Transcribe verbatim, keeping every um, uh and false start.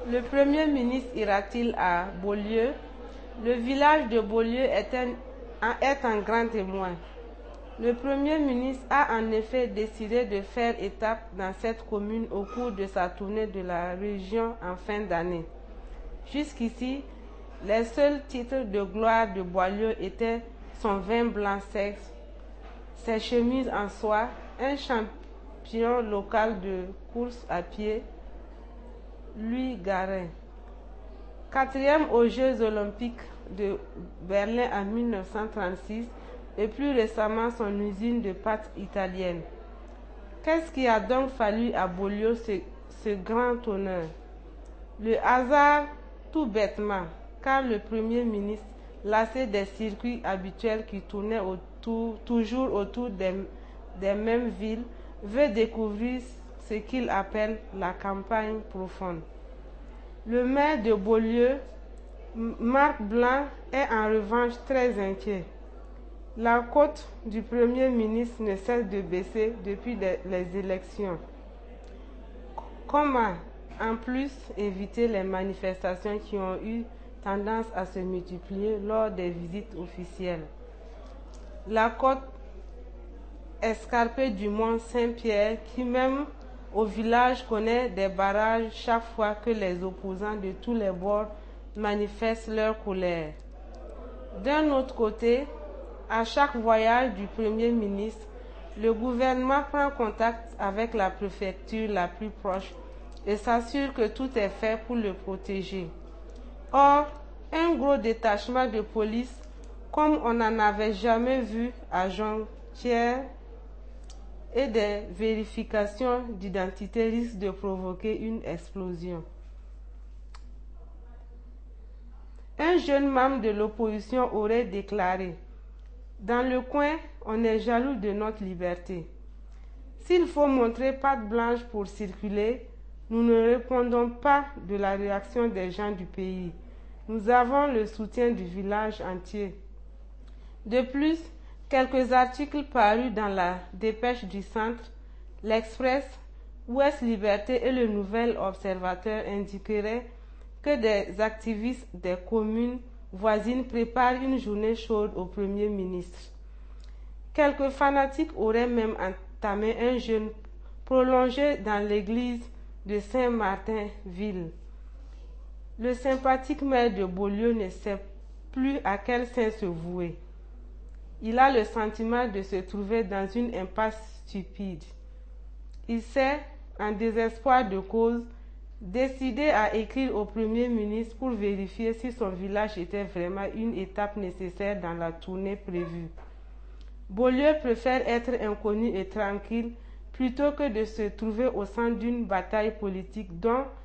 Le Premier ministre ira-t-il à Beaulieu? Le village de Beaulieu est un, est un grand témoin. Le Premier ministre a en effet décidé de faire étape dans cette commune au cours de sa tournée de la région en fin d'année. Jusqu'ici, les seuls titres de gloire de Beaulieu étaient son vin blanc sec, ses chemises en soie, un champion local de course à pied, Louis Garin, quatrième aux Jeux olympiques de Berlin en mille neuf cent trente-six et plus récemment son usine de pâtes italienne. Qu'est-ce qui a donc fallu à Beaulieu ce, ce grand honneur? Le hasard, tout bêtement, car le Premier ministre, lassé des circuits habituels qui tournaient autour, toujours autour des, des mêmes villes, veut découvrir ce qu'il appelle la campagne profonde. Le maire de Beaulieu, Marc Blanc, est en revanche très inquiet. La cote du Premier ministre ne cesse de baisser depuis les élections. Comment, en plus, éviter les manifestations qui ont eu tendance à se multiplier lors des visites officielles? La côte escarpée du mont Saint-Pierre, qui même au village connaît des barrages chaque fois que les opposants de tous les bords manifestent leur colère. D'un autre côté, à chaque voyage du Premier ministre, le gouvernement prend contact avec la préfecture la plus proche et s'assure que tout est fait pour le protéger. Or, un gros détachement de police, comme on n'en avait jamais vu à Jonquière, et des vérifications d'identité risquent de provoquer une explosion. Un jeune membre de l'opposition aurait déclaré: « Dans le coin, on est jaloux de notre liberté. S'il faut montrer patte blanche pour circuler, nous ne répondons pas de la réaction des gens du pays. Nous avons le soutien du village entier. » De plus, quelques articles parus dans la Dépêche du Centre, l'Express, Ouest Liberté et le Nouvel Observateur indiqueraient que des activistes des communes voisines préparent une journée chaude au Premier ministre. Quelques fanatiques auraient même entamé un jeûne prolongé dans l'église de Saint-Martin-Ville. Le sympathique maire de Beaulieu ne sait plus à quel saint se vouer. Il a le sentiment de se trouver dans une impasse stupide. Il s'est, en désespoir de cause, décidé à écrire au Premier ministre pour vérifier si son village était vraiment une étape nécessaire dans la tournée prévue. Beaulieu préfère être inconnu et tranquille plutôt que de se trouver au centre d'une bataille politique dont